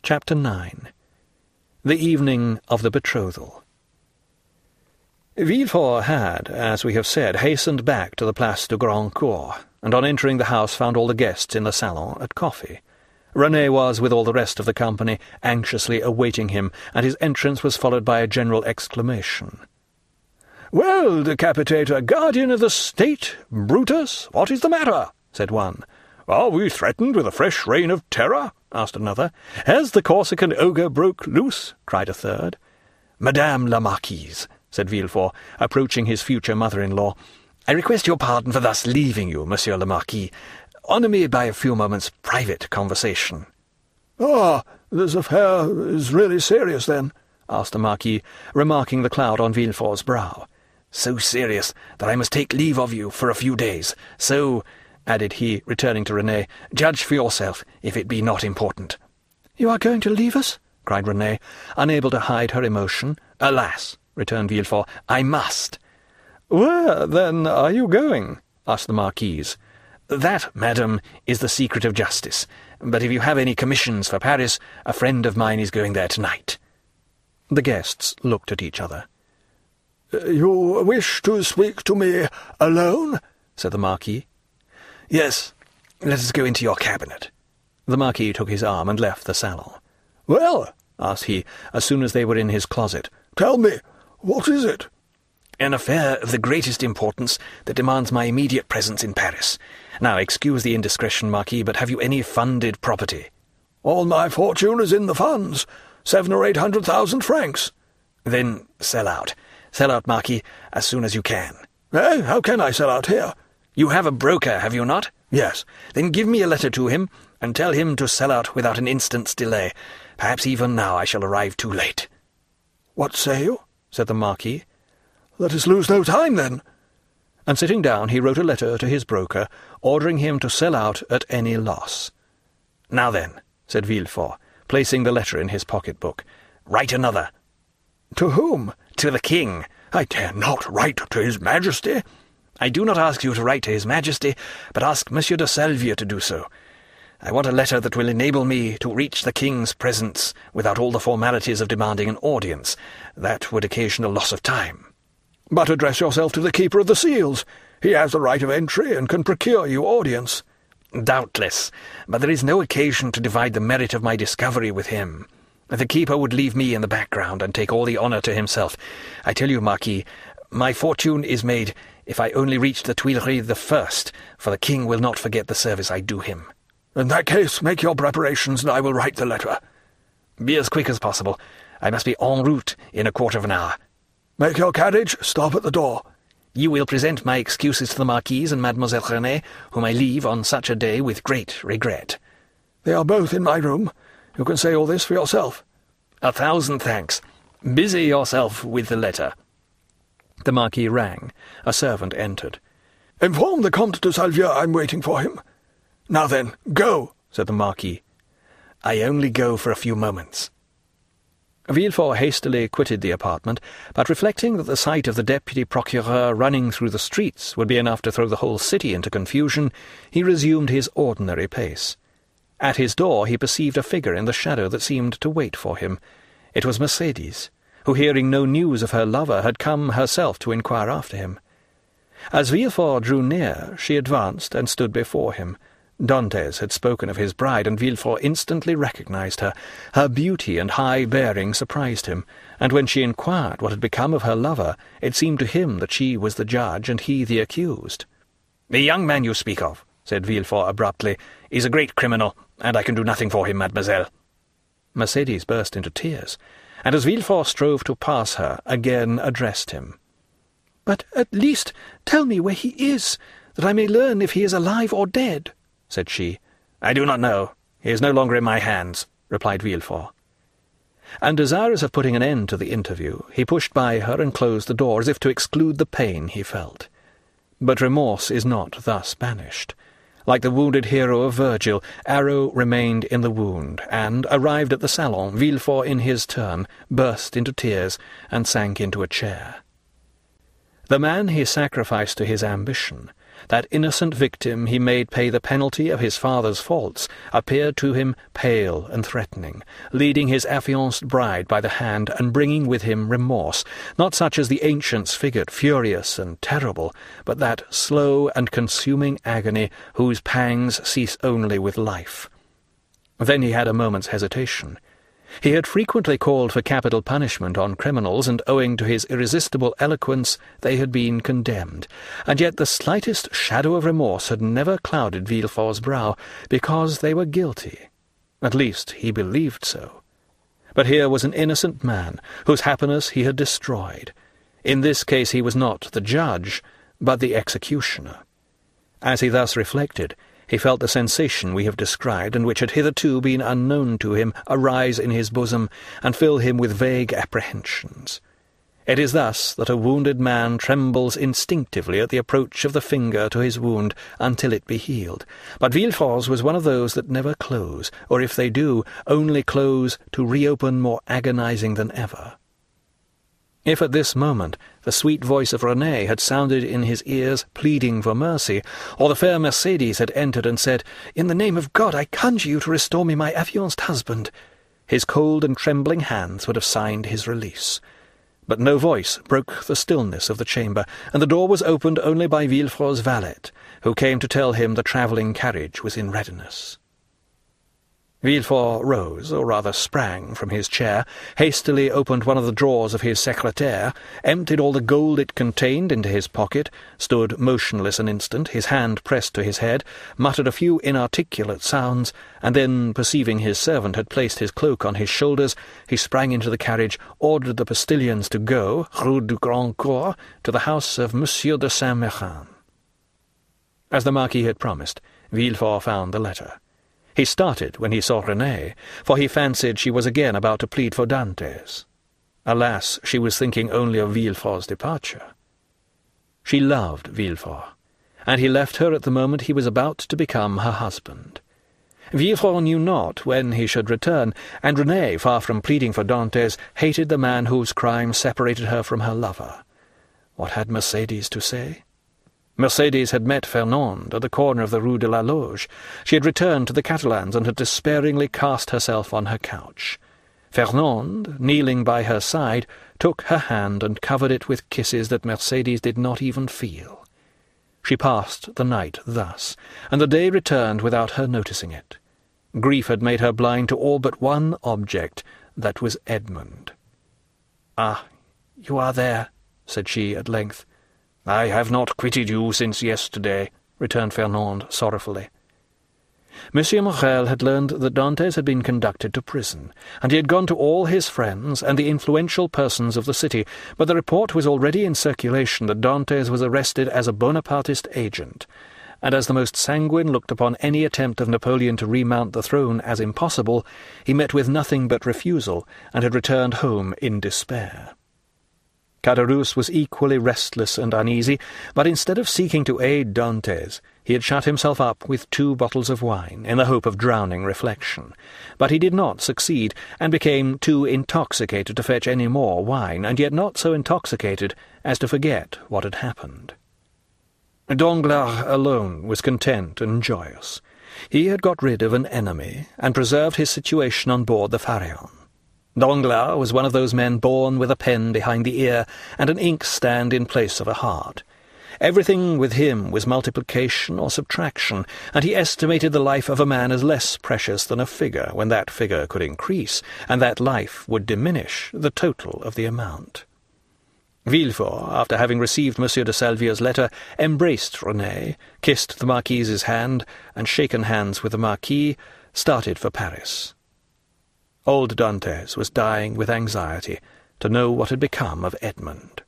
Chapter 9. The evening of the betrothal. Villefort had, as we have said, hastened back to the Place du Grand Cour, and on entering the house found all the guests in the salon at coffee. Renée was, with all the rest of the company, anxiously awaiting him, and his entrance was followed by a general exclamation. "Well, Decapitator, guardian of the state, Brutus, what is the matter?" said one. "Are we threatened with a fresh reign of terror?" asked another. "Has the Corsican ogre broke loose?" cried a third. "Madame la Marquise," said Villefort, approaching his future mother-in-law, "I request your pardon for thus leaving you, Monsieur le Marquis. Honour me by a few moments' private conversation." "Ah, this affair is really serious, then?" asked the Marquis, remarking the cloud on Villefort's brow. "So serious that I must take leave of you for a few days. So," added he, returning to Renée, "judge for yourself if it be not important." "You are going to leave us?" cried Renée, unable to hide her emotion. "Alas," returned Villefort, "I must." "Where, then, are you going?" asked the Marquise. "That, madam, is the secret of justice. But if you have any commissions for Paris, a friend of mine is going there tonight." The guests looked at each other. "You wish to speak to me alone?" said the Marquis. "Yes, let us go into your cabinet." The Marquis took his arm and left the salon. "Well," asked he, as soon as they were in his closet, "tell me, what is it?" "An affair of the greatest importance that demands my immediate presence in Paris. Now, excuse the indiscretion, Marquis, but have you any funded property?" "All my fortune is in the funds, 700,000 or 800,000 francs. "Then sell out. Sell out, Marquis, as soon as you can." "Eh? How can I sell out here?" "You have a broker, have you not?" "Yes." "Then give me a letter to him, and tell him to sell out without an instant's delay. Perhaps even now I shall arrive too late." "What say you?" said the Marquis. "Let us lose no time, then." And sitting down, he wrote a letter to his broker, ordering him to sell out at any loss. "Now then," said Villefort, placing the letter in his pocket-book, "write another." "To whom?" "To the king." "I dare not write to his Majesty." "I do not ask you to write to his Majesty, but ask Monsieur de Salvieux to do so. I want a letter that will enable me to reach the king's presence without all the formalities of demanding an audience. That would occasion a loss of time." "But address yourself to the Keeper of the Seals. He has the right of entry and can procure you audience." "Doubtless, but there is no occasion to divide the merit of my discovery with him. The keeper would leave me in the background and take all the honour to himself. I tell you, Marquis, my fortune is made if I only reach the Tuileries the first, for the king will not forget the service I do him." "In that case, make your preparations, and I will write the letter." "Be as quick as possible. I must be en route in a quarter of an hour." "Make your carriage stop at the door." "You will present my excuses to the Marquise and Mademoiselle Renée, whom I leave on such a day with great regret." "They are both in my room. You can say all this for yourself." "1,000 thanks. Busy yourself with the letter." The Marquis rang. A servant entered. "Inform the Comte de Salvieux I'm waiting for him." "Now then, go," said the Marquis. "I only go for a few moments." Villefort hastily quitted the apartment, but reflecting that the sight of the deputy procureur running through the streets would be enough to throw the whole city into confusion, he resumed his ordinary pace. At his door he perceived a figure in the shadow that seemed to wait for him. It was Mercédès, who, hearing no news of her lover, had come herself to inquire after him. As Villefort drew near, she advanced and stood before him. Dantès had spoken of his bride, and Villefort instantly recognized her. Her beauty and high bearing surprised him, and when she inquired what had become of her lover, it seemed to him that she was the judge and he the accused. "The young man you speak of," said Villefort abruptly, "is a great criminal, and I can do nothing for him, mademoiselle." Mercédès burst into tears, and as Villefort strove to pass her, again addressed him. "But at least tell me where he is, that I may learn if he is alive or dead," said she. "I do not know. He is no longer in my hands," replied Villefort. And desirous of putting an end to the interview, he pushed by her and closed the door as if to exclude the pain he felt. But remorse is not thus banished. Like the wounded hero of Virgil, arrow remained in the wound, and, arrived at the salon, Villefort in his turn burst into tears and sank into a chair. The man he sacrificed to his ambition that innocent victim he made pay the penalty of his father's faults, appeared to him pale and threatening, leading his affianced bride by the hand and bringing with him remorse, not such as the ancients figured, furious and terrible, but that slow and consuming agony whose pangs cease only with life. Then he had a moment's hesitation. He had frequently called for capital punishment on criminals, and owing to his irresistible eloquence they had been condemned, and yet the slightest shadow of remorse had never clouded Villefort's brow, because they were guilty. At least he believed so. But here was an innocent man, whose happiness he had destroyed. In this case he was not the judge, but the executioner. As he thus reflected, he felt the sensation we have described, and which had hitherto been unknown to him, arise in his bosom, and fill him with vague apprehensions. It is thus that a wounded man trembles instinctively at the approach of the finger to his wound until it be healed. But Villefort's was one of those that never close, or if they do, only close to reopen more agonizing than ever. If at this moment the sweet voice of Renée had sounded in his ears pleading for mercy, or the fair Mercedes had entered and said, "In the name of God, I conjure you to restore me my affianced husband," his cold and trembling hands would have signed his release. But no voice broke the stillness of the chamber, and the door was opened only by Villefort's valet, who came to tell him the travelling carriage was in readiness. Villefort rose, or rather sprang, from his chair, hastily opened one of the drawers of his secrétaire, emptied all the gold it contained into his pocket, stood motionless an instant, his hand pressed to his head, muttered a few inarticulate sounds, and then, perceiving his servant had placed his cloak on his shoulders, he sprang into the carriage, ordered the postilions to go, Rue du Grand Cours, to the house of Monsieur de Saint-Méran. As the Marquis had promised, Villefort found the letter. He started when he saw Renée, for he fancied she was again about to plead for Dantès. Alas, she was thinking only of Villefort's departure. She loved Villefort, and he left her at the moment he was about to become her husband. Villefort knew not when he should return, and Renée, far from pleading for Dantès, hated the man whose crime separated her from her lover. What had Mercedes to say? Mercedes had met Fernand at the corner of the Rue de la Loge. She had returned to the Catalans and had despairingly cast herself on her couch. Fernand, kneeling by her side, took her hand and covered it with kisses that Mercedes did not even feel. She passed the night thus, and the day returned without her noticing it. Grief had made her blind to all but one object, that was Edmund. "Ah, you are there," said she at length. "I have not quitted you since yesterday," returned Fernand sorrowfully. Monsieur Morrel had learned that Dantès had been conducted to prison, and he had gone to all his friends and the influential persons of the city, but the report was already in circulation that Dantès was arrested as a Bonapartist agent, and as the most sanguine looked upon any attempt of Napoleon to remount the throne as impossible, he met with nothing but refusal, and had returned home in despair. Caderousse was equally restless and uneasy, but instead of seeking to aid Dantès, he had shut himself up with 2 bottles of wine, in the hope of drowning reflection. But he did not succeed, and became too intoxicated to fetch any more wine, and yet not so intoxicated as to forget what had happened. Danglars alone was content and joyous. He had got rid of an enemy, and preserved his situation on board the Pharaon. Danglars was one of those men born with a pen behind the ear and an inkstand in place of a heart. Everything with him was multiplication or subtraction, and he estimated the life of a man as less precious than a figure when that figure could increase, and that life would diminish the total of the amount. Villefort, after having received Monsieur de Salvieux's letter, embraced Renée, kissed the Marquise's hand, and shaken hands with the Marquis, started for Paris. Old Dantès was dying with anxiety to know what had become of Edmund.